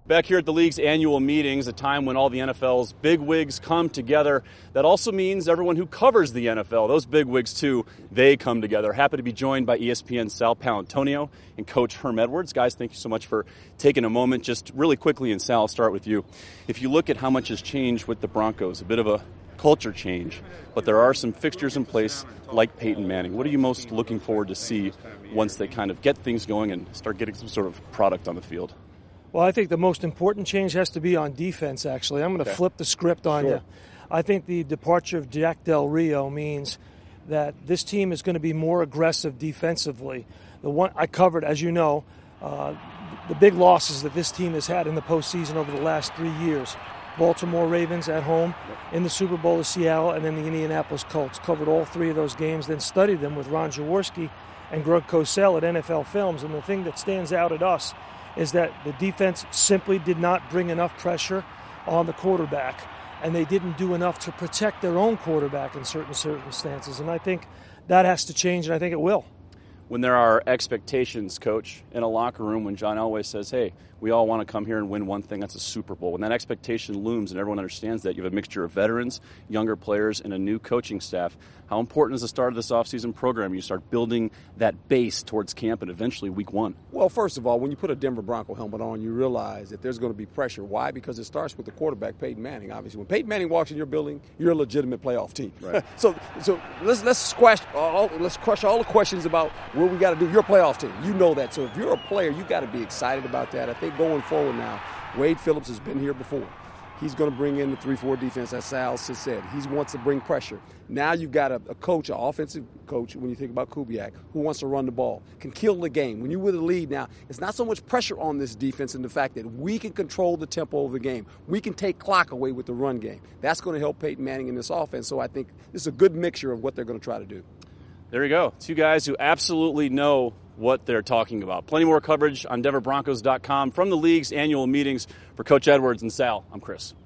Back here at the league's annual meetings, a time when all the NFL's bigwigs come together. That also means everyone who covers the NFL, those bigwigs too, they come together. Happy to be joined by ESPN's Sal Paolantonio and Coach Herm Edwards. Guys, thank you so much for taking a moment. Just really quickly, and Sal, I'll start with you. If you look at how much has changed with the Broncos, a bit of a culture change, but there are some fixtures in place like Peyton Manning. What are you most looking forward to see once they kind of get things going and start getting some sort of product on the field? Well, I think the most important change has to be on defense, actually. I'm going to flip the script on you. I think the departure of Jack Del Rio means that this team is going to be more aggressive defensively. The one I covered, as you know, the big losses that this team has had in the postseason over the last 3 years. Baltimore Ravens at home, in the Super Bowl of Seattle, and then the Indianapolis Colts. Covered all three of those games, then studied them with Ron Jaworski and Greg Cosell at NFL Films. And the thing that stands out at us is that the defense simply did not bring enough pressure on the quarterback, and they didn't do enough to protect their own quarterback in certain circumstances. And I think that has to change, and I think it will. When there are expectations, Coach, in a locker room, when John Elway says, hey, we all want to come here and win one thing, that's a Super Bowl. When that expectation looms and everyone understands that, you have a mixture of veterans, younger players, and a new coaching staff. How important is the start of this offseason program? You start building that base towards camp and eventually week one. Well, first of all, when you put a Denver Bronco helmet on, you realize that there's going to be pressure. Why? Because it starts with the quarterback, Peyton Manning, obviously. When Peyton Manning walks in your building, you're a legitimate playoff team. Right. So let's crush all the questions about what we got to do. You're a playoff team. You know that. So if you're a player, you got to be excited about that. I think going forward now, Wade Phillips has been here before. He's going to bring in the 3-4 defense, as Sal just said. He wants to bring pressure. Now you've got a coach, an offensive coach, when you think about Kubiak, who wants to run the ball, can kill the game. When you're with a lead now, it's not so much pressure on this defense and the fact that we can control the tempo of the game. We can take clock away with the run game. That's going to help Peyton Manning in this offense. So I think this is a good mixture of what they're going to try to do. There you go. Two guys who absolutely know what they're talking about. Plenty more coverage on DenverBroncos.com from the league's annual meetings. For Coach Edwards and Sal, I'm Chris.